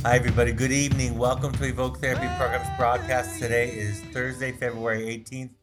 Hi, everybody. Good evening. Welcome to Evoke Therapy Programs broadcast. Today is Thursday, February 18th,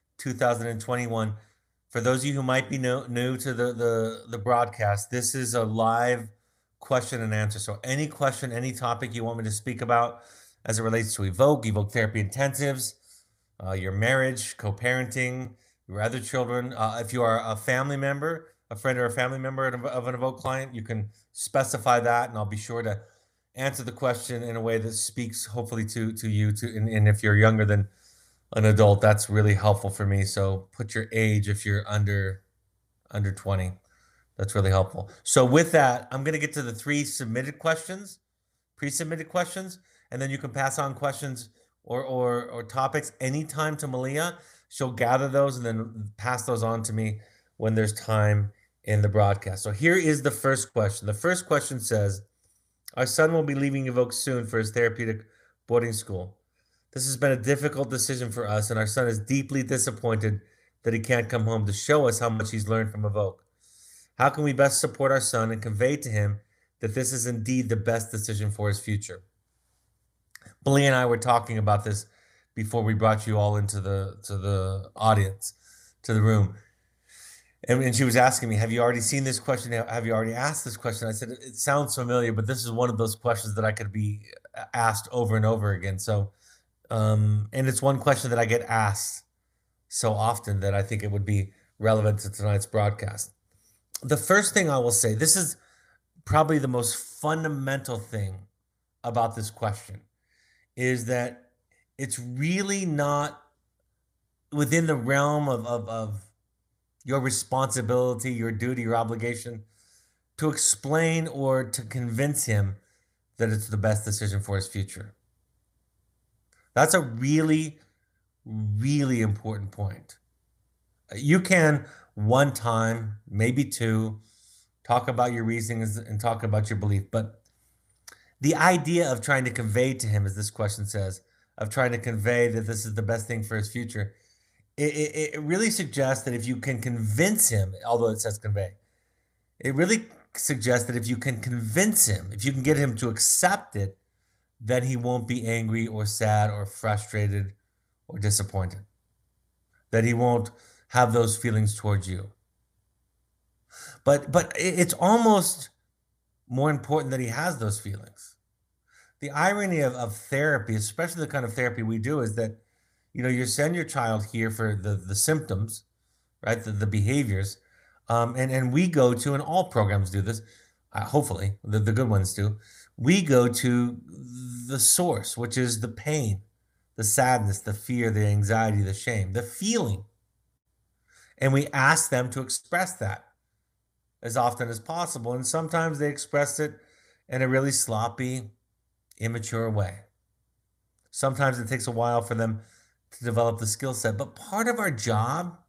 2021. For those of you who might be new to the broadcast, this is a live question and answer. So, any question, any topic you want me to speak about as it relates to Evoke Therapy Intensives, your marriage, co parenting, your other children. If you are a family member, a friend or a family member of an Evoke client, you can specify that, and I'll be sure to answer the question in a way that speaks hopefully to you and if you're younger than an adult, that's really helpful for me. So put your age if you're under 20. That's really helpful. So with that, I'm going to get to the three submitted questions, pre-submitted questions, and then you can pass on questions or topics anytime to Malia. She'll gather those and then pass those on to me when there's time in the broadcast. So here is the first question. The first question says, our son will be leaving Evoke soon for his therapeutic boarding school. This has been a difficult decision for us, and our son is deeply disappointed that he can't come home to show us how much he's learned from Evoke. How can we best support our son and convey to him that this is indeed the best decision for his future? Billy and I were talking about this before we brought you all into the audience, to the room. And she was asking me, have you already seen this question? Have you already asked this question? I said, it sounds familiar, but this is one of those questions that I could be asked over and over again. So, and it's one question that I get asked so often that I think it would be relevant to tonight's broadcast. The first thing I will say, this is probably the most fundamental thing about this question, is that it's really not within the realm of your responsibility, your duty, your obligation to explain or to convince him that it's the best decision for his future. That's a really, really important point. You can one time, maybe two, talk about your reasonings and talk about your belief, but the idea of trying to convey to him, as this question says, of trying to convey that this is the best thing for his future, it really suggests that if you can convince him, although it says convey, it really suggests that if you can convince him, if you can get him to accept it, then he won't be angry or sad or frustrated or disappointed. That he won't have those feelings towards you. But it's almost more important that he has those feelings. The irony of therapy, especially the kind of therapy we do, is that you send your child here for the symptoms, right? The behaviors, and we go to, and all programs do this. Hopefully, the good ones do. We go to the source, which is the pain, the sadness, the fear, the anxiety, the shame, the feeling, and we ask them to express that as often as possible. And sometimes they express it in a really sloppy, immature way. Sometimes it takes a while for them to develop the skill set. But part of our job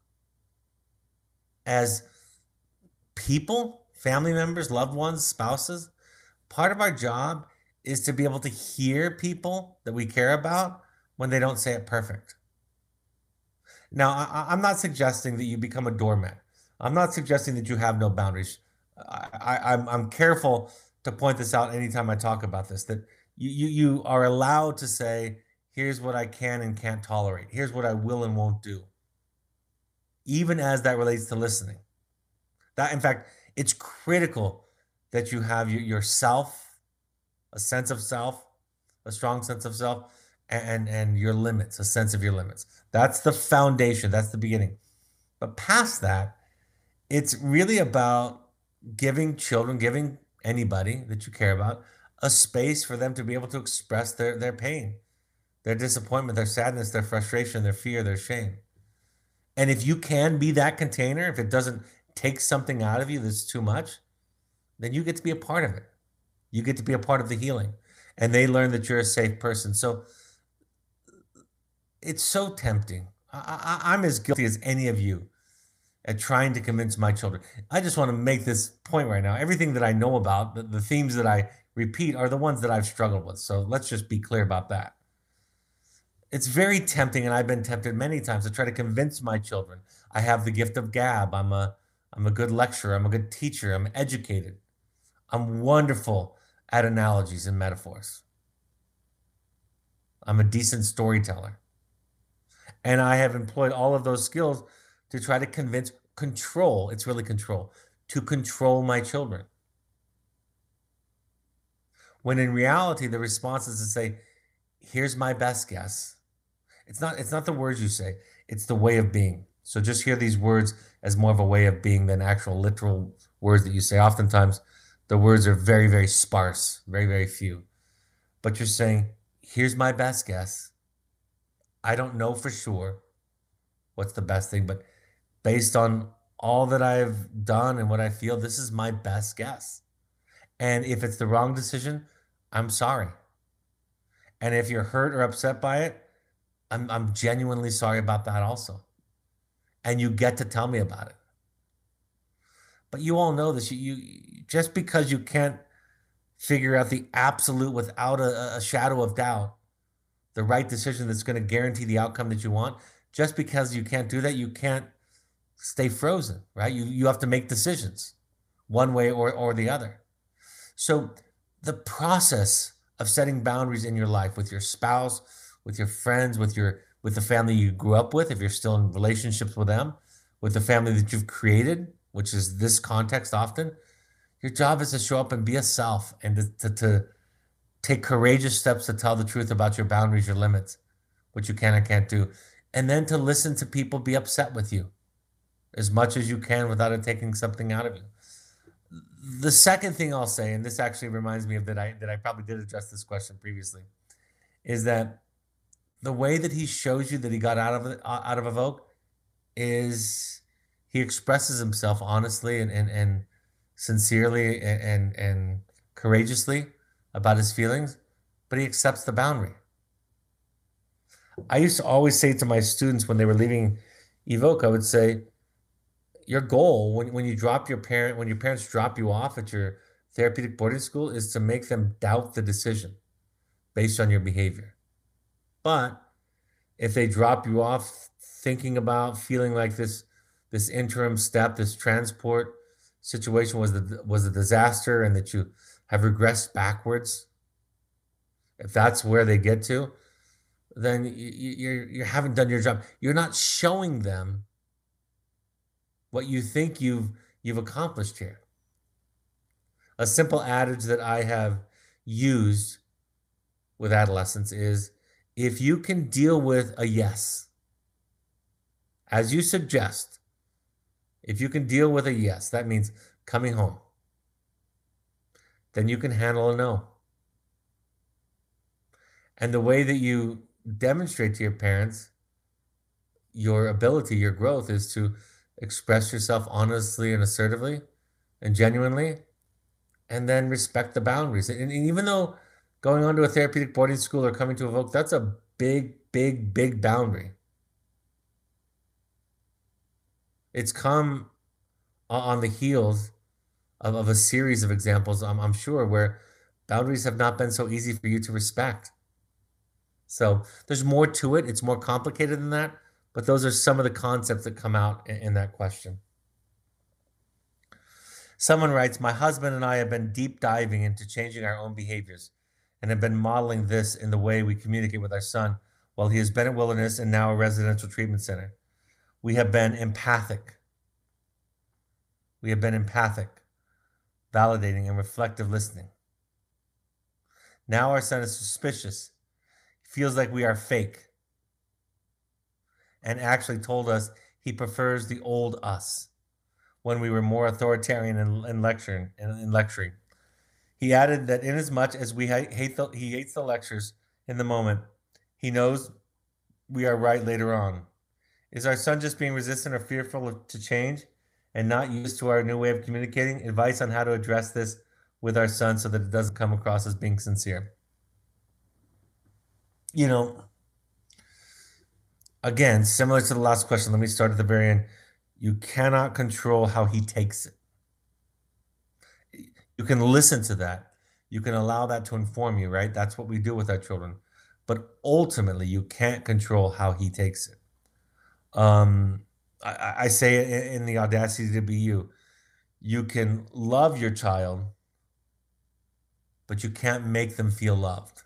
as people, family members, loved ones, spouses, part of our job is to be able to hear people that we care about when they don't say it perfect. Now, I'm not suggesting that you become a doormat. I'm not suggesting that you have no boundaries. I'm careful to point this out anytime I talk about this, that you are allowed to say, here's what I can and can't tolerate. Here's what I will and won't do, even as that relates to listening. That, in fact, it's critical that you have yourself, a sense of self, a strong sense of self, and your limits, a sense of your limits. That's the foundation. That's the beginning. But past that, it's really about giving children, giving anybody that you care about, a space for them to be able to express their pain, their disappointment, their sadness, their frustration, their fear, their shame. And if you can be that container, if it doesn't take something out of you that's too much, then you get to be a part of it. You get to be a part of the healing. And they learn that you're a safe person. So it's so tempting. I'm as guilty as any of you at trying to convince my children. I just want to make this point right now. Everything that I know about, the themes that I repeat, are the ones that I've struggled with. So let's just be clear about that. It's very tempting, and I've been tempted many times to try to convince my children. I have the gift of gab. I'm a good lecturer. I'm a good teacher. I'm educated. I'm wonderful at analogies and metaphors. I'm a decent storyteller. And I have employed all of those skills to try to control, it's really control, to control my children. When in reality, the response is to say, here's my best guess. It's not the words you say, it's the way of being. So just hear these words as more of a way of being than actual literal words that you say. Oftentimes, the words are very, very sparse, very, very few. But you're saying, here's my best guess. I don't know for sure what's the best thing, but based on all that I've done and what I feel, this is my best guess. And if it's the wrong decision, I'm sorry. And if you're hurt or upset by it, I'm genuinely sorry about that also. And you get to tell me about it. But you all know this. You just because you can't figure out the absolute without a shadow of doubt, the right decision that's going to guarantee the outcome that you want, just because you can't do that, you can't stay frozen, right? You have to make decisions one way or the other. So the process of setting boundaries in your life with your spouse, with your friends, with the family you grew up with, if you're still in relationships with them, with the family that you've created, which is this context often, your job is to show up and be a self and to take courageous steps to tell the truth about your boundaries, your limits, what you can and can't do, and then to listen to people be upset with you as much as you can without it taking something out of you. The second thing I'll say, and this actually reminds me of that I probably did address this question previously, is that the way that he shows you that he got out of Evoke is he expresses himself honestly and sincerely and courageously about his feelings, but he accepts the boundary. I used to always say to my students when they were leaving Evoke, I would say, your goal when your parents drop you off at your therapeutic boarding school is to make them doubt the decision based on your behavior. But if they drop you off thinking about feeling like this interim step, this transport situation was a disaster and that you have regressed backwards, if that's where they get to, then you haven't done your job. You're not showing them what you think you've accomplished here. A simple adage that I have used with adolescents is, if you can deal with a yes, as you suggest, if you can deal with a yes, that means coming home, then you can handle a no. And the way that you demonstrate to your parents your ability, your growth, is to express yourself honestly and assertively and genuinely, and then respect the boundaries. And even though going on to a therapeutic boarding school or coming to Evoke, that's a big, big, big boundary. It's come on the heels of a series of examples, I'm sure, where boundaries have not been so easy for you to respect. So there's more to it. It's more complicated than that, but those are some of the concepts that come out in that question. Someone writes, my husband and I have been deep diving into changing our own behaviors and have been modeling this in the way we communicate with our son while he has been at Wilderness and now a residential treatment center. We have been empathic. We have been empathic, validating, and reflective listening. Now our son is suspicious. He feels like we are fake, and actually told us he prefers the old us when we were more authoritarian and lecturing. He added that inasmuch as he hates the lectures in the moment, he knows we are right later on. Is our son just being resistant or fearful to change and not used to our new way of communicating? Advice on how to address this with our son so that it doesn't come across as being sincere. You know, again, similar to the last question, let me start at the very end. You cannot control how he takes it. You can listen to that. You can allow that to inform you, right? That's what we do with our children. But ultimately, you can't control how he takes it. I say it in the audacity to be you. You can love your child but you can't make them feel loved.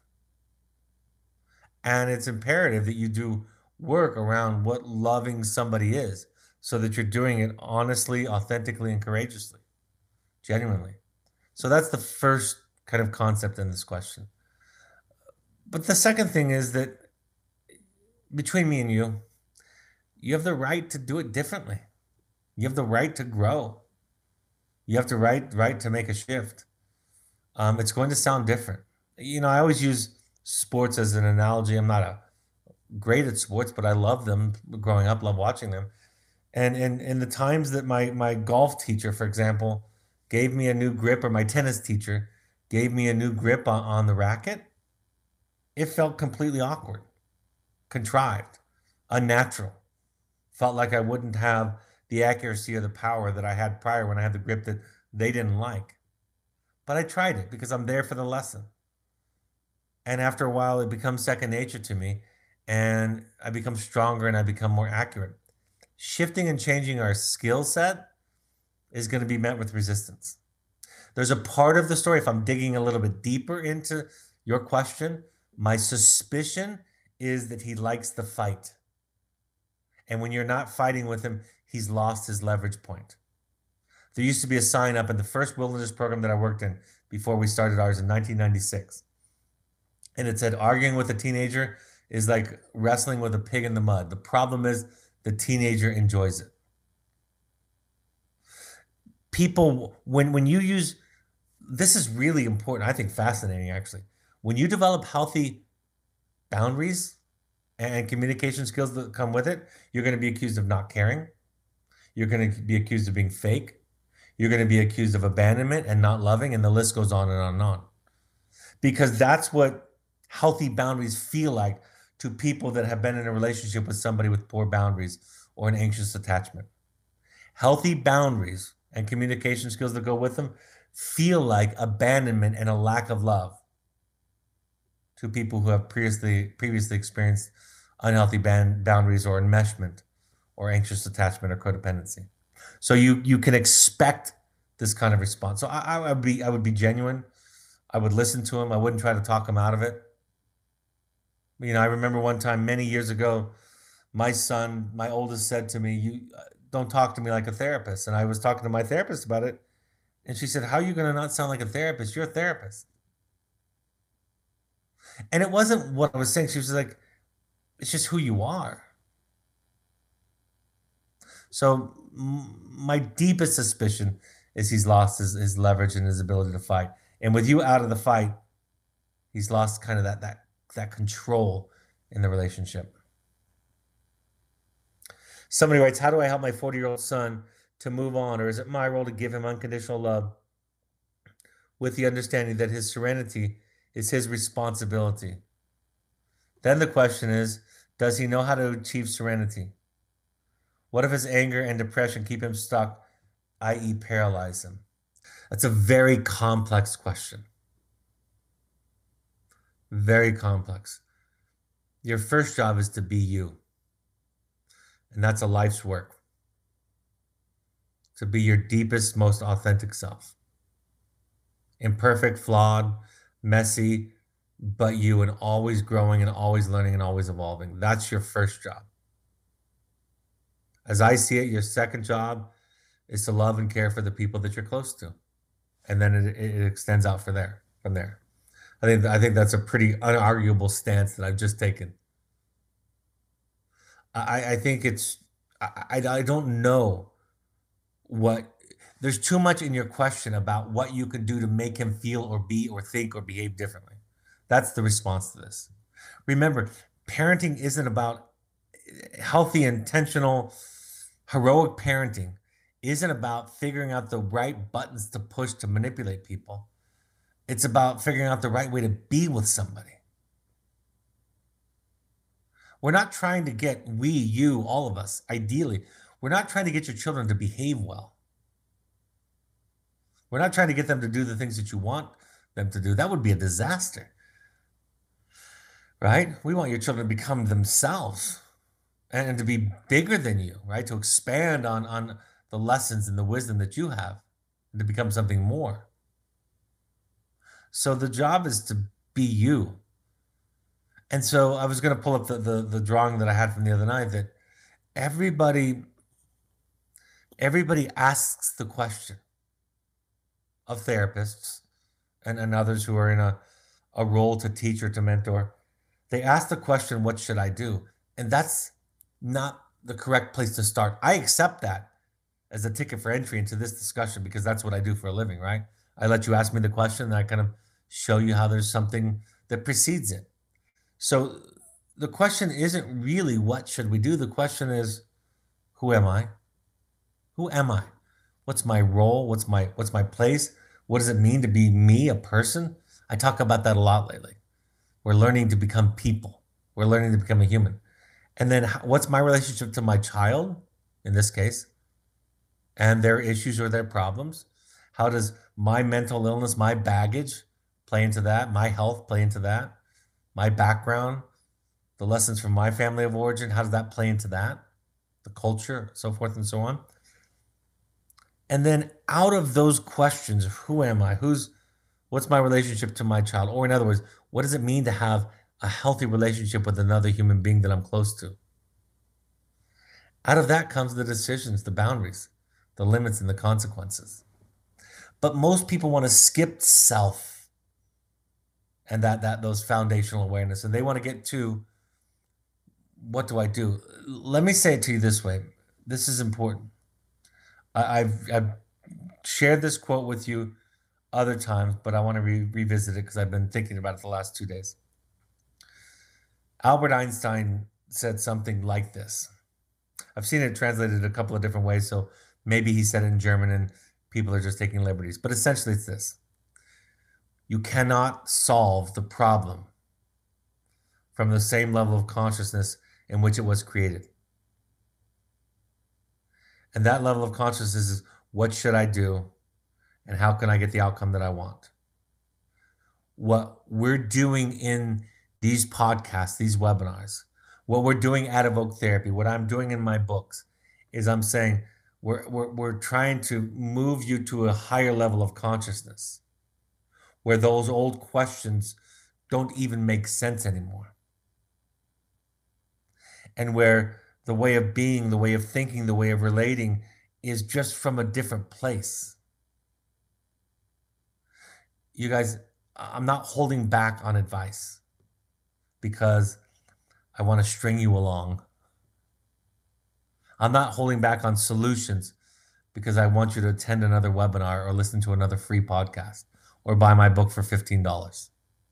And it's imperative that you do work around what loving somebody is so that you're doing it honestly, authentically, and courageously, genuinely. So that's the first kind of concept in this question. But the second thing is that between me and you have the right to do it differently. You have the right to grow. You have the right to make a shift. It's going to sound different. I always use sports as an analogy. I'm not great at sports, but I love them growing up, love watching them. And in the times that my golf teacher, for example, gave me a new grip, or my tennis teacher gave me a new grip on the racket, it felt completely awkward, contrived, unnatural. Felt like I wouldn't have the accuracy or the power that I had prior when I had the grip that they didn't like. But I tried it because I'm there for the lesson. And after a while, it becomes second nature to me, and I become stronger and I become more accurate. Shifting and changing our skill set is going to be met with resistance. There's a part of the story, if I'm digging a little bit deeper into your question, my suspicion is that he likes the fight. And when you're not fighting with him, he's lost his leverage point. There used to be a sign up in the first wilderness program that I worked in before we started ours in 1996. And it said, arguing with a teenager is like wrestling with a pig in the mud. The problem is the teenager enjoys it. People, when you use, this is really important, I think fascinating actually. When you develop healthy boundaries and communication skills that come with it, you're going to be accused of not caring. You're going to be accused of being fake. You're going to be accused of abandonment and not loving, and the list goes on and on and on. Because that's what healthy boundaries feel like to people that have been in a relationship with somebody with poor boundaries or an anxious attachment. Healthy boundaries and communication skills that go with them feel like abandonment and a lack of love to people who have previously experienced unhealthy boundaries or enmeshment or anxious attachment or codependency. So you can expect this kind of response. So I would be genuine. I would listen to him. I wouldn't try to talk him out of it. I remember one time many years ago, my son, my oldest, said to me, "You don't talk to me like a therapist." And I was talking to my therapist about it, and she said, "How are you going to not sound like a therapist? You're a therapist." And it wasn't what I was saying. She was like, "It's just who you are." So my deepest suspicion is he's lost his leverage and his ability to fight. And with you out of the fight, he's lost kind of that control in the relationship. Somebody writes, how do I help my 40-year-old son to move on? Or is it my role to give him unconditional love with the understanding that his serenity is his responsibility? Then the question is, does he know how to achieve serenity? What if his anger and depression keep him stuck, i.e. paralyze him? That's a very complex question. Very complex. Your first job is to be you. And that's a life's work. To be your deepest, most authentic self. Imperfect, flawed, messy, but you, and always growing and always learning and always evolving. That's your first job. As I see it, your second job is to love and care for the people that you're close to. And then it extends out from there. I think that's a pretty unarguable stance that I've just taken. I think I don't know there's too much in your question about what you can do to make him feel or be or think or behave differently. That's the response to this. Remember, parenting isn't about healthy, intentional, heroic parenting isn't about figuring out the right buttons to push to manipulate people. It's about figuring out the right way to be with somebody. We're not trying to get you, all of us, ideally, we're not trying to get your children to behave well. We're not trying to get them to do the things that you want them to do. That would be a disaster, right? We want your children to become themselves and to be bigger than you, right? To expand on the lessons and the wisdom that you have and to become something more. So the job is to be you. And so I was going to pull up the drawing that I had from the other night that everybody everybody asks the question of therapists and others who are in a role to teach or to mentor. They ask the question, what should I do? And that's not the correct place to start. I accept that as a ticket for entry into this discussion because that's what I do for a living, right? I let you ask me the question and I kind of show you how there's something that precedes it. So the question isn't really what should we do? The question is, who am I? Who am I? What's my role? What's my place? What does it mean to be me, a person? I talk about that a lot lately. We're learning to become people. We're learning to become a human. And then what's my relationship to my child in this case and their issues or their problems? How does my mental illness, my baggage play into that? My health play into that? My background, the lessons from my family of origin, how does that play into that? The culture, so forth and so on. And then out of those questions, who am I? What's my relationship to my child? Or in other words, what does it mean to have a healthy relationship with another human being that I'm close to? Out of that comes the decisions, the boundaries, the limits, and the consequences. But most people want to skip self and those foundational awareness, and they want to get to what do I do? Let me say it to you this way. This is important. I've shared this quote with you other times, but I want to revisit it because I've been thinking about it the last 2 days. Albert Einstein said something like this. I've seen it translated a couple of different ways, so maybe he said it in German and people are just taking liberties. But essentially, it's this: you cannot solve the problem from the same level of consciousness in which it was created. And that level of consciousness is, what should I do? And how can I get the outcome that I want? What we're doing in these podcasts, these webinars, what we're doing at Evoke Therapy, what I'm doing in my books, is I'm saying we're trying to move you to a higher level of consciousness where those old questions don't even make sense anymore. And where the way of being, the way of thinking, the way of relating is just from a different place. You guys, I'm not holding back on advice because I want to string you along. I'm not holding back on solutions because I want you to attend another webinar or listen to another free podcast or buy my book for $15.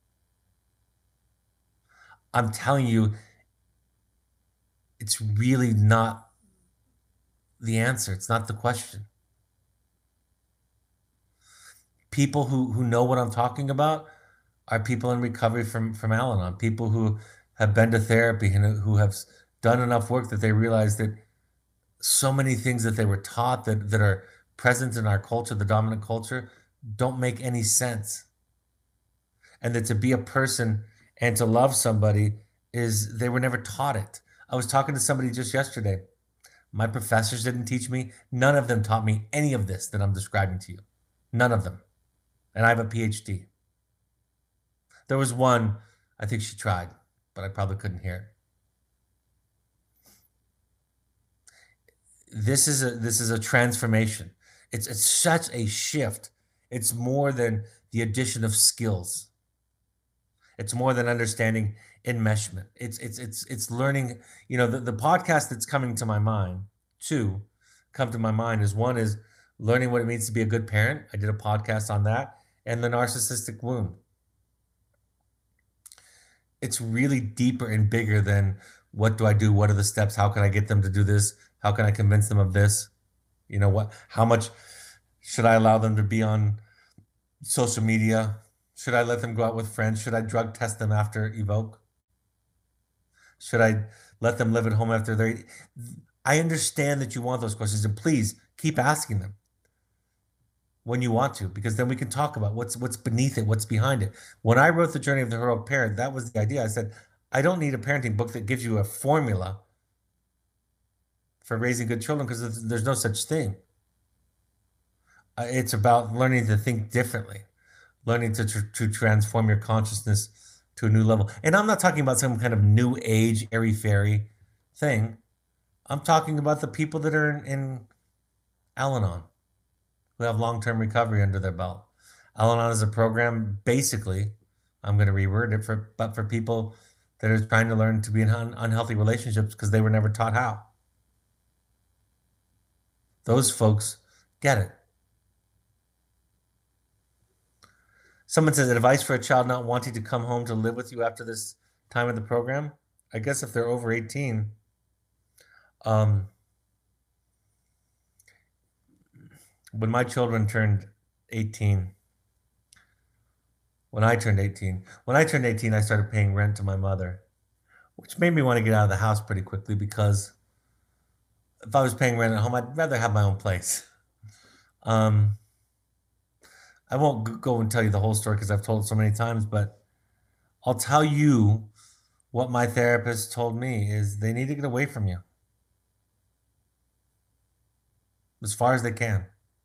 I'm telling you, it's really not the answer. It's not the question. People who know what I'm talking about are people in recovery from Al-Anon, people who have been to therapy and who have done enough work that they realize that so many things that they were taught that are present in our culture, the dominant culture, don't make any sense. And that to be a person and to love somebody is, they were never taught it. I was talking to somebody just yesterday. My professors didn't teach me. None of them taught me any of this that I'm describing to you. None of them. And I have a PhD. There was one, I think she tried, but I probably couldn't hear it. This is a transformation. It's such a shift. It's more than the addition of skills. It's more than understanding enmeshment. It's learning. You know, the podcast that's coming to my mind, come to my mind is, one is learning what it means to be a good parent. I did a podcast on that, and the narcissistic wound. It's really deeper and bigger than what do I do? What are the steps? How can I get them to do this? How can I convince them of this? You know, how much should I allow them to be on social media? Should I let them go out with friends? Should I drug test them after Evoke? Should I let them live at home after they're... I understand that you want those questions, and please keep asking them when you want to, because then we can talk about what's beneath it, what's behind it. When I wrote The Journey of the Heroic Parent, that was the idea. I said, I don't need a parenting book that gives you a formula for raising good children, because there's no such thing. It's about learning to think differently, learning to transform your consciousness to a new level. And I'm not talking about some kind of new age airy fairy thing. I'm talking about the people that are in Al-Anon who have long-term recovery under their belt. Al-Anon is a program, basically, I'm going to reword it but for people that are trying to learn to be in unhealthy relationships because they were never taught how. Those folks get it. Someone says advice for a child not wanting to come home to live with you after this time of the program. I guess if they're over 18, when my children turned 18, when I turned 18, I started paying rent to my mother, which made me want to get out of the house pretty quickly because if I was paying rent at home, I'd rather have my own place. I won't go and tell you the whole story because I've told it so many times, but I'll tell you what my therapist told me is they need to get away from you as far as they can.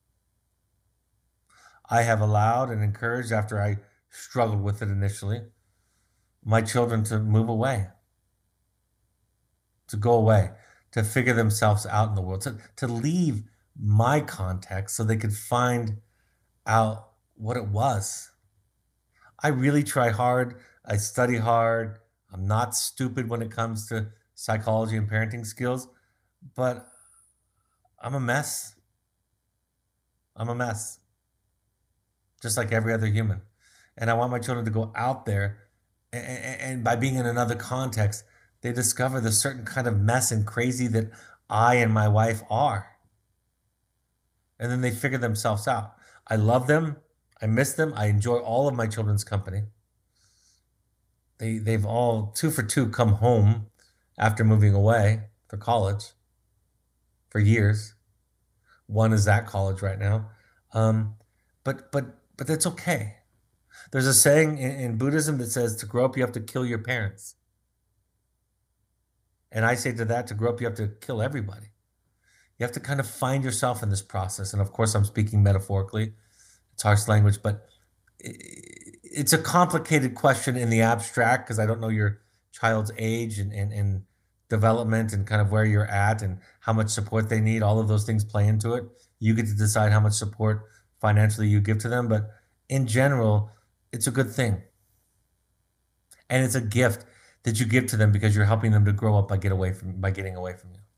I have allowed and encouraged, after I struggled with it initially, my children to move away, to go away, to figure themselves out in the world, to leave my context so they could find out what it was. I really try hard. I study hard. I'm not stupid when it comes to psychology and parenting skills, but I'm a mess. I'm a mess, just like every other human. And I want my children to go out there and by being in another context, they discover the certain kind of mess and crazy that I and my wife are. And then they figure themselves out. I love them. I miss them. I enjoy all of my children's company. They've all 2 for 2 come home after moving away for college for years. One is at college right now. But that's okay. There's a saying in Buddhism that says to grow up, you have to kill your parents. And I say to that, to grow up, you have to kill everybody. You have to kind of find yourself in this process. And of course, I'm speaking metaphorically. It's harsh language, but it's a complicated question in the abstract because I don't know your child's age and development and kind of where you're at and how much support they need. All of those things play into it. You get to decide how much support financially you give to them. But in general, it's a good thing. And it's a gift that you give to them because you're helping them to grow up by getting away from you.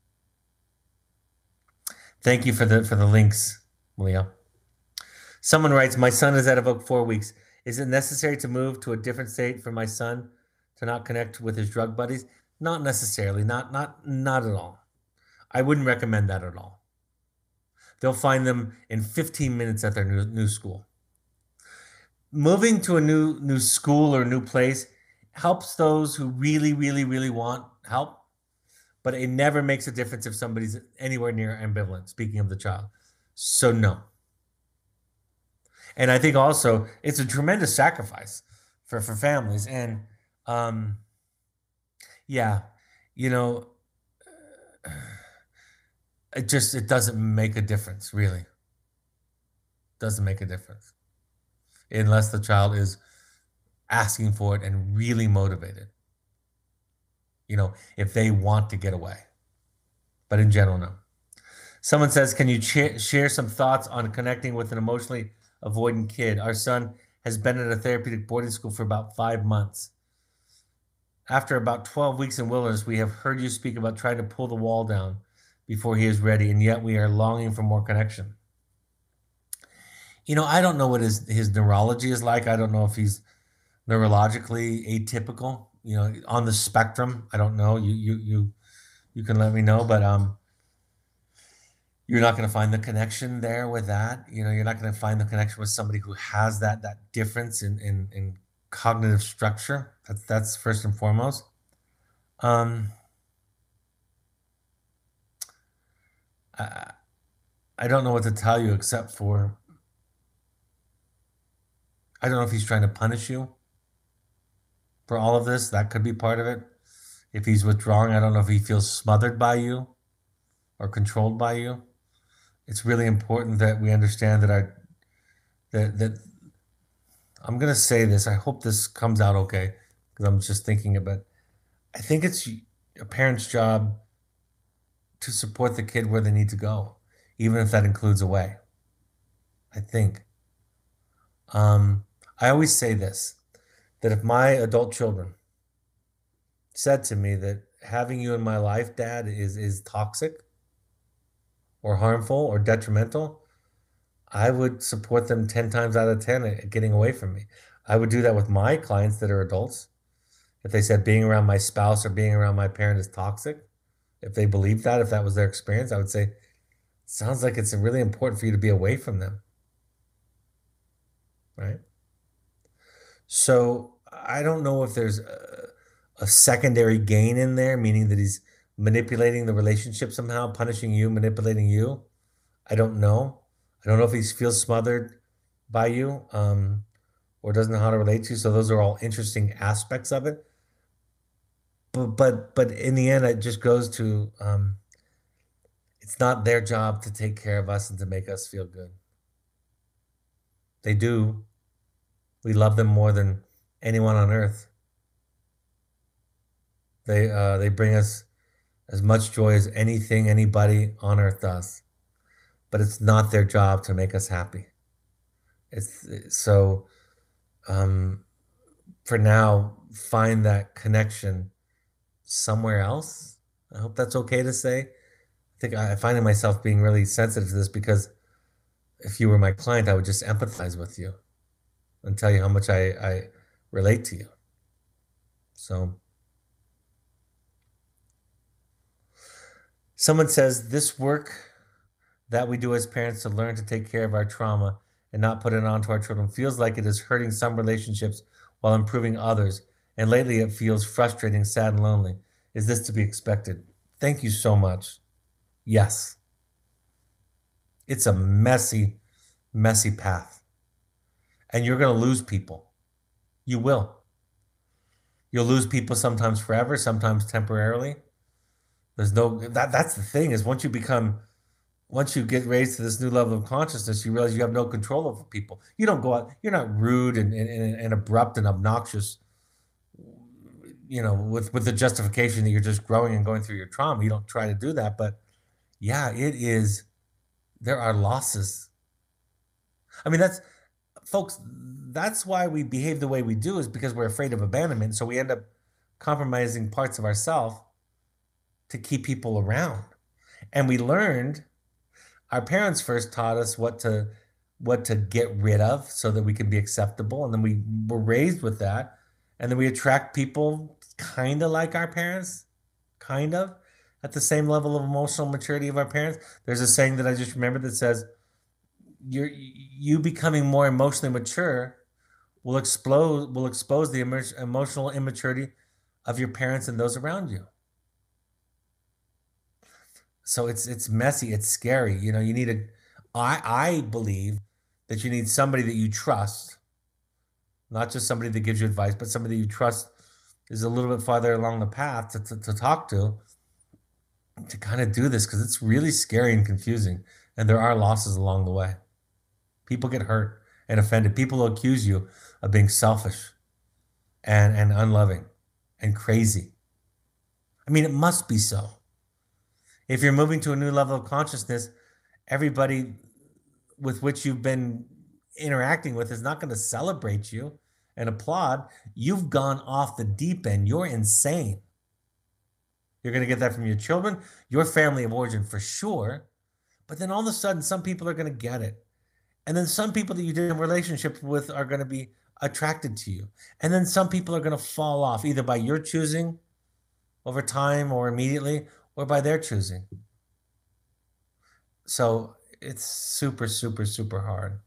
Thank you for the links, Leo. Someone writes, my son is out of Oak 4 weeks. Is it necessary to move to a different state for my son to not connect with his drug buddies? Not necessarily, not at all. I wouldn't recommend that at all. They'll find them in 15 minutes at their new school. Moving to a new school or new place helps those who really, really, really want help, but it never makes a difference if somebody's anywhere near ambivalent, speaking of the child. So no. And I think also it's a tremendous sacrifice for families. And yeah, you know, it doesn't make a difference, really. Doesn't make a difference. Unless the child is asking for it and really motivated. You know, if they want to get away. But in general, no. Someone says, can you share some thoughts on connecting with an emotionally avoidant kid? Our son has been at a therapeutic boarding school for about 5 months. After about 12 weeks in wilderness, we have heard you speak about trying to pull the wall down before he is ready, and yet we are longing for more connection. You know, I don't know what his neurology is like. I don't know if he's neurologically atypical, you know, on the spectrum. I don't know. You can let me know, but you're not going to find the connection there with that. You know, you're not going to find the connection with somebody who has that difference in cognitive structure. That's first and foremost. I don't know what to tell you except for I don't know if he's trying to punish you for all of this. That could be part of it. If he's withdrawing, I don't know if he feels smothered by you or controlled by you. It's really important that we understand that that I'm going to say this. I hope this comes out okay because I'm just thinking about it. I think it's a parent's job to support the kid where they need to go, even if that includes away. I think. Um, I always say this, that if my adult children said to me that having you in my life, Dad, is toxic or harmful or detrimental, I would support them 10 times out of 10 at getting away from me. I would do that with my clients that are adults. If they said being around my spouse or being around my parent is toxic, if they believed that, if that was their experience, I would say, sounds like it's really important for you to be away from them, right? So I don't know if there's a secondary gain in there, meaning that he's manipulating the relationship somehow, punishing you, manipulating you. I don't know. I don't know if he feels smothered by you, or doesn't know how to relate to you. So those are all interesting aspects of it. But in the end, it just goes to it's not their job to take care of us and to make us feel good. They do. We love them more than anyone on earth. They bring us as much joy as anything anybody on earth does. But it's not their job to make us happy. It's so for now, find that connection somewhere else. I hope that's okay to say. I think I find myself being really sensitive to this because if you were my client, I would just empathize with you and tell you how much I relate to you. So someone says this work that we do as parents to learn to take care of our trauma and not put it onto our children feels like it is hurting some relationships while improving others. And lately it feels frustrating, sad, and lonely. Is this to be expected? Thank you so much. Yes. It's a messy, messy path. And you're going to lose people. You will. You'll lose people sometimes forever, sometimes temporarily. There's no that's the thing is once you get raised to this new level of consciousness, you realize you have no control over people. You don't go out, you're not rude and abrupt and obnoxious, with the justification that you're just growing and going through your trauma. You don't try to do that. But yeah, there are losses. I mean, folks, that's why we behave the way we do is because we're afraid of abandonment. So we end up compromising parts of ourselves to keep people around. And we learned, our parents first taught us what to get rid of so that we can be acceptable. And then we were raised with that. And then we attract people kind of like our parents, kind of at the same level of emotional maturity of our parents. There's a saying that I just remembered that says, you becoming more emotionally mature will expose the emotional immaturity of your parents and those around you. So it's messy, it's scary. You need I believe that you need somebody that you trust, not just somebody that gives you advice, but somebody that you trust is a little bit farther along the path to talk to kind of do this because it's really scary and confusing. And there are losses along the way. People get hurt and offended. People will accuse you of being selfish and unloving and crazy. I mean, it must be so. If you're moving to a new level of consciousness, everybody with which you've been interacting with is not going to celebrate you and applaud. You've gone off the deep end. You're insane. You're going to get that from your children, your family of origin for sure. But then all of a sudden, some people are going to get it. And then some people that you did a relationship with are going to be attracted to you. And then some people are going to fall off either by your choosing over time or immediately or by their choosing. So it's super, super, super hard.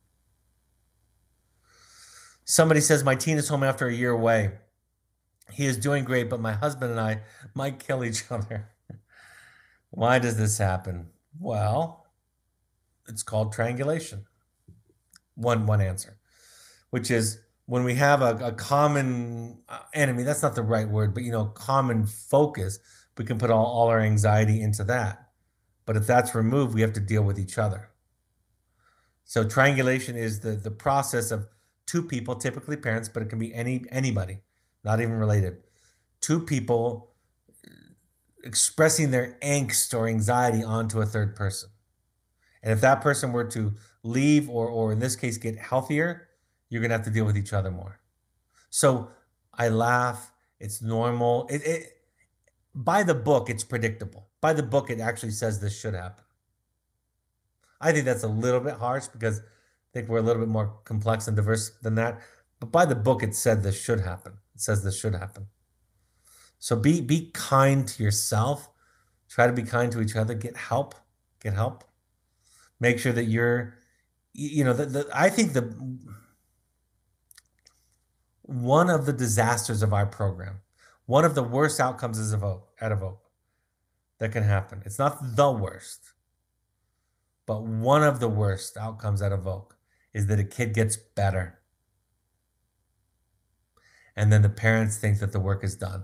Somebody says, my teen is home after a year away. He is doing great, but my husband and I might kill each other. Why does this happen? Well, it's called triangulation. One answer, which is when we have a common enemy, that's not the right word, but common focus, we can put all our anxiety into that. But if that's removed, we have to deal with each other. So triangulation is the process of two people, typically parents, but it can be anybody, not even related. Two people expressing their angst or anxiety onto a third person. And if that person were to leave or in this case get healthier, you're gonna have to deal with each other more. So I laugh. It's normal. By the book, it's predictable. By the book, it actually says this should happen. I think that's a little bit harsh because I think we're a little bit more complex and diverse than that. But by the book, it said this should happen. It says this should happen. So be kind to yourself. Try to be kind to each other. Get help. Get help. Make sure that you're, I think one of the disasters of our program, one of the worst outcomes is at Evoke that can happen. It's not the worst, but one of the worst outcomes at Evoke is that a kid gets better. And then the parents think that the work is done.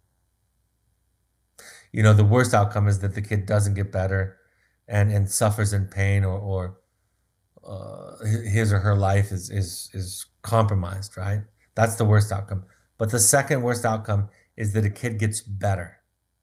The worst outcome is that the kid doesn't get better and suffers in pain or his or her life is compromised, right? That's the worst outcome. But the second worst outcome is that a kid gets better.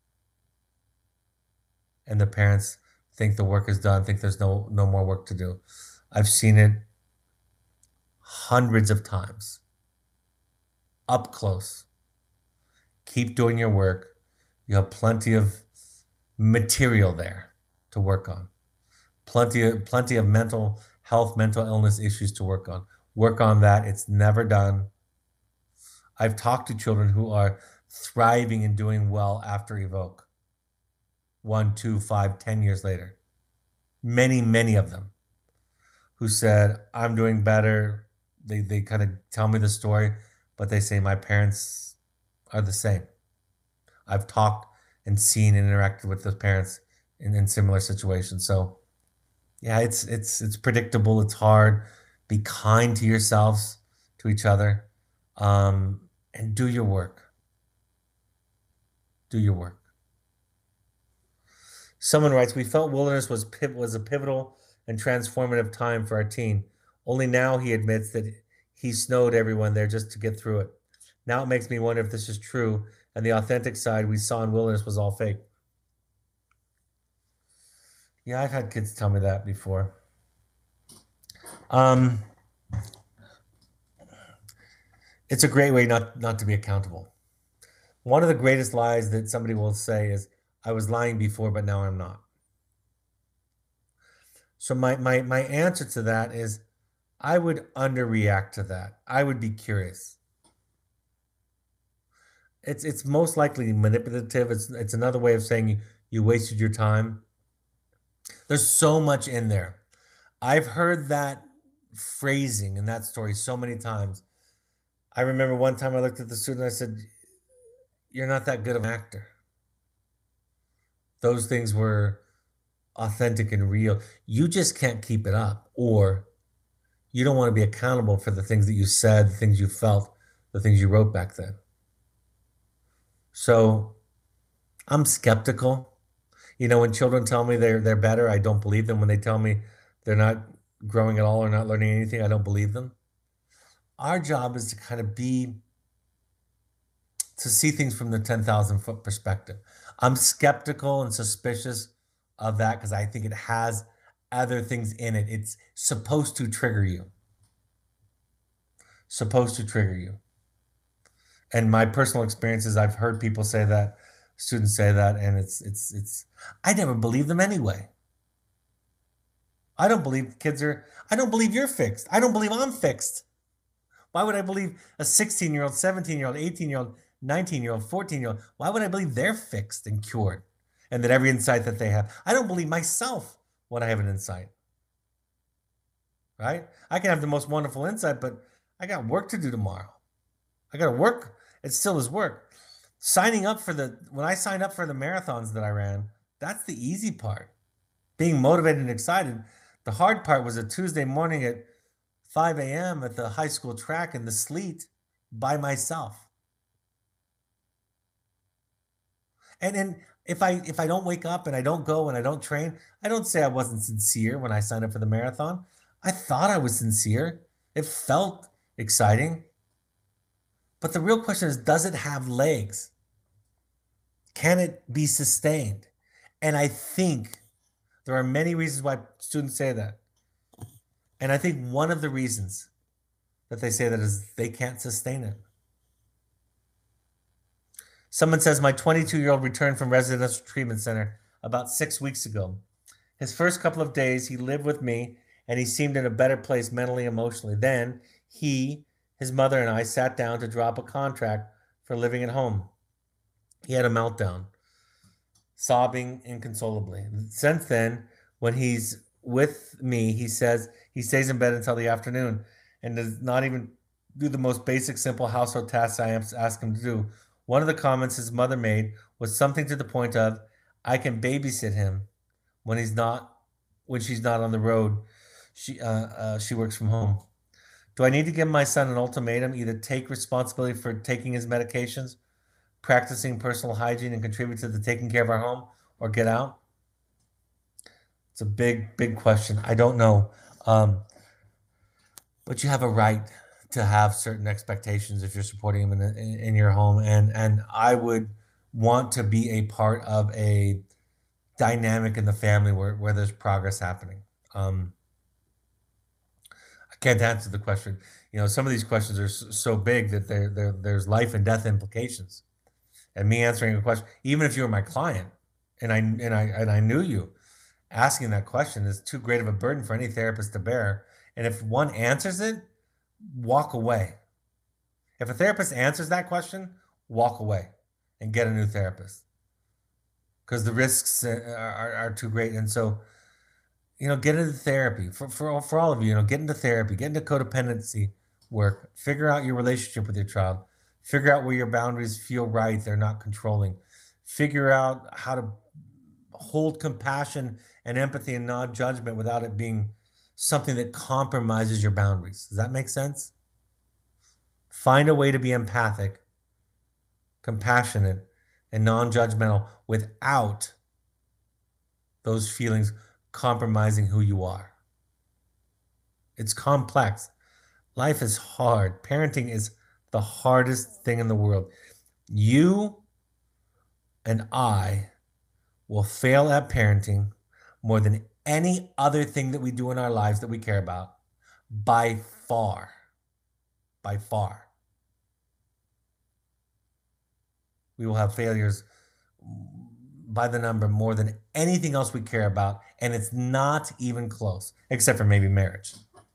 And the parents think the work is done, think there's no more work to do. I've seen it hundreds of times, up close. Keep doing your work. You have plenty of material there to work on. Plenty of mental health, mental illness issues to work on. Work on that. It's never done. I've talked to children who are thriving and doing well after Evoke. 1, 2, 5, 10 years later. Many of them who said, I'm doing better. They kind of tell me the story, but they say my parents are the same. I've talked and seen and interacted with those parents in similar situations. So yeah, it's predictable. It's hard. Be kind to yourselves, to each other, and do your work. Do your work. Someone writes, we felt wilderness was a pivotal and transformative time for our teen. Only now he admits that he snowed everyone there just to get through it. Now it makes me wonder if this is true and the authentic side we saw in wilderness was all fake. Yeah, I've had kids tell me that before. It's a great way not to be accountable. One of the greatest lies that somebody will say is, I was lying before, but now I'm not. So my answer to that is I would underreact to that. I would be curious. It's most likely manipulative. It's another way of saying you wasted your time. There's so much in there. I've heard that phrasing in that story so many times. I remember one time I looked at the student and I said, you're not that good of an actor. Those things were authentic and real. You just can't keep it up, or you don't want to be accountable for the things that you said, the things you felt, the things you wrote back then. So I'm skeptical. When children tell me they're better, I don't believe them. When they tell me they're not growing at all or not learning anything, I don't believe them. Our job is to kind of to see things from the 10,000 foot perspective. I'm skeptical and suspicious of that because I think it has other things in it. It's supposed to trigger you. Supposed to trigger you. And my personal experiences, I've heard people say that, students say that, and it's I never believe them anyway. I don't believe I don't believe you're fixed. I don't believe I'm fixed. Why would I believe a 16-year-old, 17-year-old, 18-year-old, 19-year-old, 14-year-old? Why would I believe they're fixed and cured and that every insight that they have? I don't believe myself when I have an insight, right? I can have the most wonderful insight, but I got work to do tomorrow. I got to work. It still is work. When I signed up for the marathons that I ran, that's the easy part. Being motivated and excited. The hard part was a Tuesday morning at 5 a.m. at the high school track in the sleet by myself. And then if I don't wake up and I don't go and I don't train, I don't say I wasn't sincere when I signed up for the marathon. I thought I was sincere. It felt exciting. But the real question is, does it have legs? Can it be sustained? And I think there are many reasons why students say that. And I think one of the reasons that they say that is they can't sustain it. Someone says, my 22-year-old returned from residential treatment center about 6 weeks ago. His first couple of days, he lived with me and he seemed in a better place mentally, emotionally. Then he, his mother, and I sat down to drop a contract for living at home. He had a meltdown, sobbing inconsolably. Since then, when he's with me, he says he stays in bed until the afternoon and does not even do the most basic, simple household tasks I ask him to do. One of the comments his mother made was something to the point of, I can babysit him when she's not on the road. She works from home. Do I need to give my son an ultimatum? Either take responsibility for taking his medications, practicing personal hygiene, and contribute to the taking care of our home, or get out? It's a big, big question. I don't know. But you have a right to have certain expectations if you're supporting him in your home. And I would want to be a part of a dynamic in the family where there's progress happening. I can't answer the question. Some of these questions are so big that there's life and death implications. And me answering a question, even if you were my client and I knew you, asking that question is too great of a burden for any therapist to bear. And if one answers it, walk away. If a therapist answers that question, walk away and get a new therapist, because the risks are too great. And so, get into therapy for all of you. Get into therapy, get into codependency work, figure out your relationship with your child, figure out where your boundaries feel right, they're not controlling, figure out how to hold compassion and empathy and non-judgment without it being something that compromises your boundaries. Does that make sense? Find a way to be empathic, compassionate, and non-judgmental without those feelings compromising who you are. It's complex. Life is hard. Parenting is the hardest thing in the world. You and I will fail at parenting more than any other thing that we do in our lives that we care about, by far. By far. We will have failures by the number more than anything else we care about, and it's not even close, except for maybe marriage.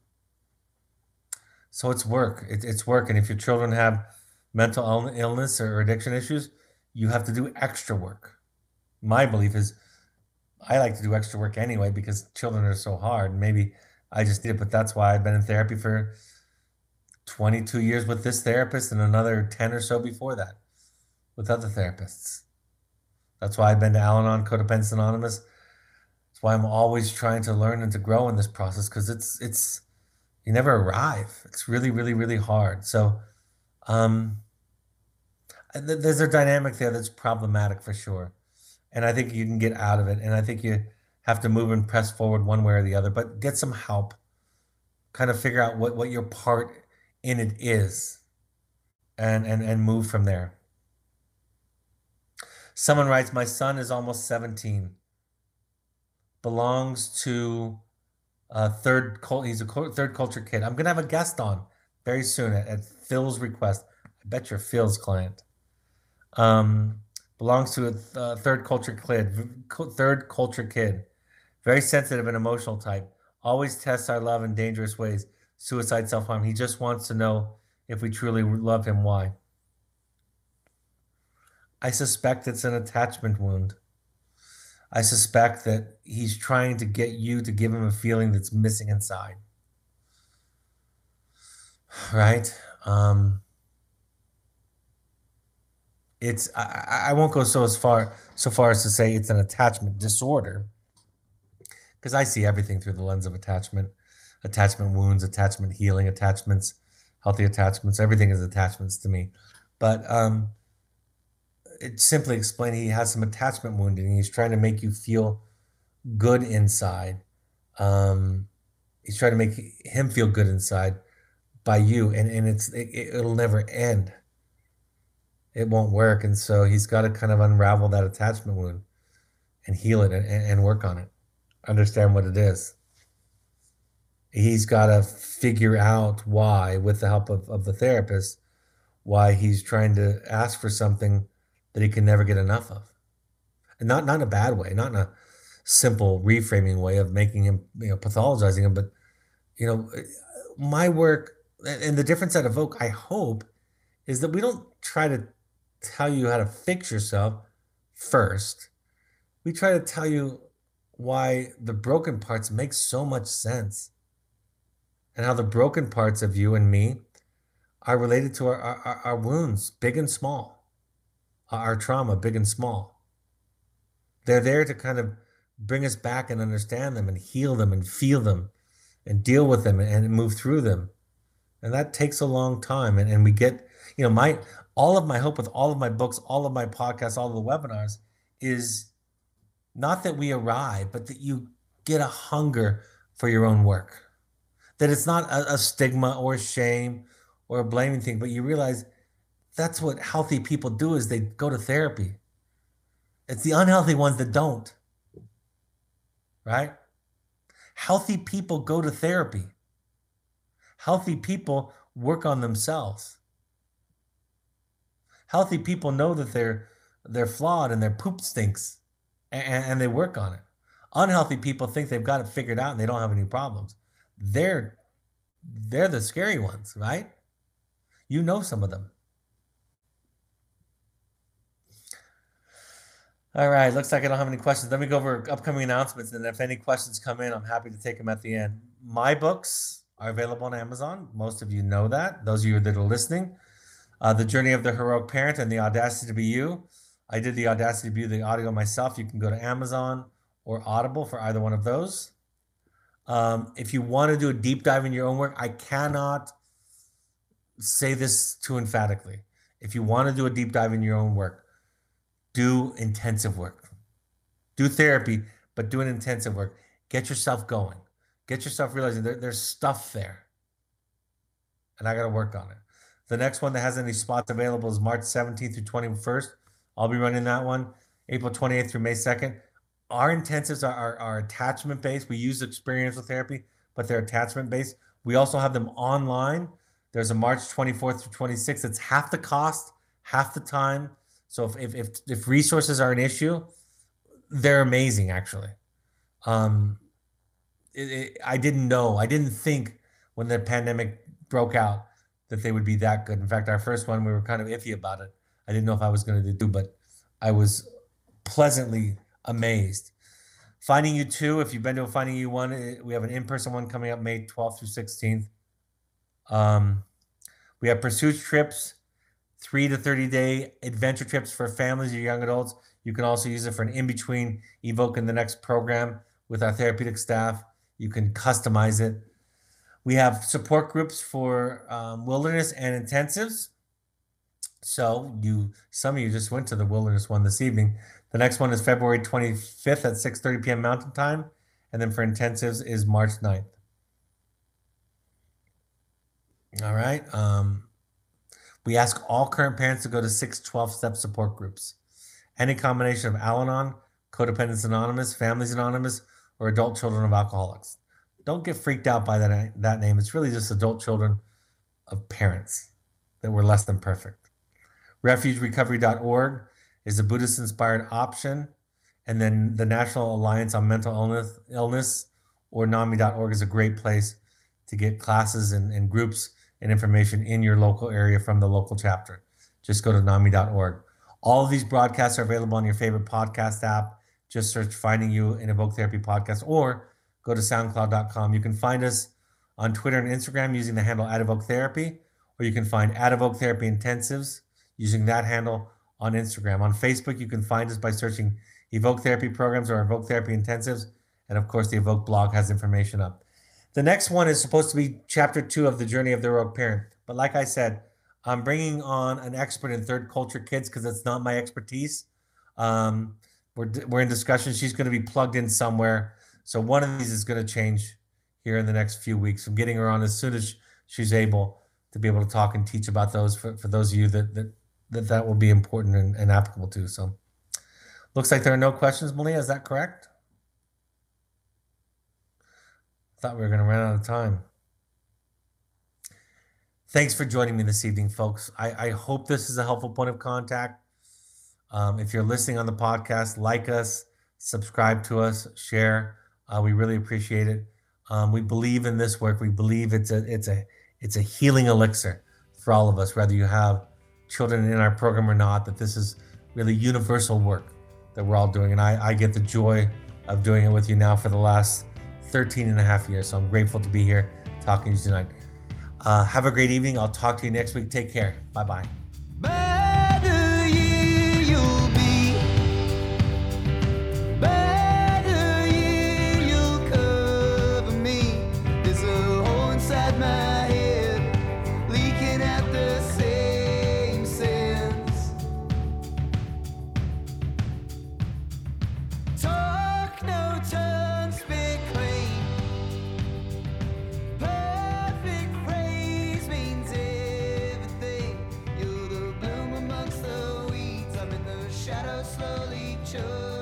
So it's work. It's work. And if your children have mental illness or addiction issues, you have to do extra work. My belief is I like to do extra work anyway because children are so hard. Maybe I just did it, but that's why I've been in therapy for 22 years with this therapist and another 10 or so before that with other therapists. That's why I've been to Al-Anon, Codependence Anonymous. That's why I'm always trying to learn and to grow in this process, because it's you never arrive. It's really, really, really hard. So there's a dynamic there that's problematic for sure. And I think you can get out of it. And I think you have to move and press forward one way or the other, but get some help. Kind of figure out what your part in it is and move from there. Someone writes, my son is almost 17, belongs to he's a third culture kid. I'm going to have a guest on very soon at Phil's request. I bet you're Phil's client. Belongs to a third culture kid. Very sensitive and emotional type. Always tests our love in dangerous ways. Suicide, self-harm. He just wants to know if we truly love him. Why? I suspect it's an attachment wound. I suspect that he's trying to get you to give him a feeling that's missing inside. Right? I won't go so far as to say it's an attachment disorder, because I see everything through the lens of attachment wounds, attachment healing, attachments, healthy attachments. Everything is attachments to me. But it's simply explaining he has some attachment wounding. He's trying to make you feel good inside. He's trying to make him feel good inside by you, and it'll never end. It won't work. And so he's got to kind of unravel that attachment wound and heal it and work on it, understand what it is. He's got to figure out why, with the help of the therapist, why he's trying to ask for something that he can never get enough of. And not in a bad way, not in a simple reframing way of making him, pathologizing him, but, you know, my work and the difference at Evoke, I hope, is that we don't try to tell you how to fix yourself first. We try to tell you why the broken parts make so much sense and how the broken parts of you and me are related to our wounds, big and small, our trauma, big and small. They're there to kind of bring us back and understand them and heal them and feel them and deal with them and move through them. And that takes a long time. And we get, all of my hope with all of my books, all of my podcasts, all of the webinars is not that we arrive, but that you get a hunger for your own work. That it's not a stigma or shame or a blaming thing, but you realize that's what healthy people do is they go to therapy. It's the unhealthy ones that don't, right? Healthy people go to therapy. Healthy people work on themselves. Healthy people know that they're flawed and their poop stinks, and they work on it. Unhealthy people think they've got it figured out and they don't have any problems. They're the scary ones, right? You know some of them. All right, looks like I don't have any questions. Let me go over upcoming announcements, and if any questions come in, I'm happy to take them at the end. My books are available on Amazon. Most of you know that. Those of you that are listening, The Journey of the Heroic Parent and The Audacity to Be You. I did The Audacity to Be You, the audio myself. You can go to Amazon or Audible for either one of those. If you want to do a deep dive in your own work, I cannot say this too emphatically. If you want to do a deep dive in your own work, do intensive work. Do therapy, but do an intensive work. Get yourself going. Get yourself realizing there's stuff there. And I got to work on it. The next one that has any spots available is March 17th through 21st. I'll be running that one. April 28th through May 2nd. Our intensives are attachment based. We use experiential therapy, but they're attachment based. We also have them online. There's a March 24th through 26th. It's half the cost, half the time. So if resources are an issue, they're amazing, actually. I didn't think when the pandemic broke out that they would be that good. In fact, our first one, we were kind of iffy about it. I didn't know if I was going to do, but I was pleasantly amazed. Finding You 2, if you've been to a Finding You 1, we have an in-person one coming up May 12th through 16th. We have Pursuit trips, 3 to 30-day adventure trips for families or young adults. You can also use it for an in-between Evoke in the next program with our therapeutic staff. You can customize it. We have support groups for wilderness and intensives. So some of you just went to the wilderness one this evening. The next one is February 25th at 6:30 p.m. Mountain Time. And then for intensives is March 9th. All right. We ask all current parents to go to 6 12-step support groups. Any combination of Al-Anon, Codependence Anonymous, Families Anonymous, or Adult Children of Alcoholics. Don't get freaked out by that name. It's really just adult children of parents that were less than perfect. RefugeRecovery.org is a Buddhist-inspired option. And then the National Alliance on Mental Illness or NAMI.org is a great place to get classes and groups and information in your local area from the local chapter. Just go to NAMI.org. All of these broadcasts are available on your favorite podcast app. Just search Finding You in Evoke Therapy Podcast or go to SoundCloud.com. You can find us on Twitter and Instagram using the handle @EvokeTherapy, or you can find @EvokeTherapy Intensives using that handle on Instagram. On Facebook, you can find us by searching Evoke Therapy Programs or Evoke Therapy Intensives. And of course, the Evoke blog has information up. The next one is supposed to be chapter 2 of The Journey of the Heroic Parent. But like I said, I'm bringing on an expert in third culture kids because it's not my expertise. We're in discussion. She's going to be plugged in somewhere. So one of these is going to change here in the next few weeks. I'm getting her on as soon as she's able to be able to talk and teach about those for those of you that will be important and applicable to. So looks like there are no questions, Malia. Is that correct? Thought we were going to run out of time. Thanks for joining me this evening, folks. I hope this is a helpful point of contact. If you're listening on the podcast, like us, subscribe to us, share. We really appreciate it. We believe in this work. We believe it's a healing elixir for all of us, whether you have children in our program or not, that this is really universal work that we're all doing. And I get the joy of doing it with you now for the last 13 and a half years. So I'm grateful to be here talking to you tonight. Have a great evening. I'll talk to you next week. Take care. Bye-bye. Better year you'll be. Better year you'll cover me. There's a hole inside my head, leaking out the same sense. Talk no tongue, speak clean. Perfect phrase means everything. You're the bloom amongst the weeds. I'm in the shadow, slowly choking.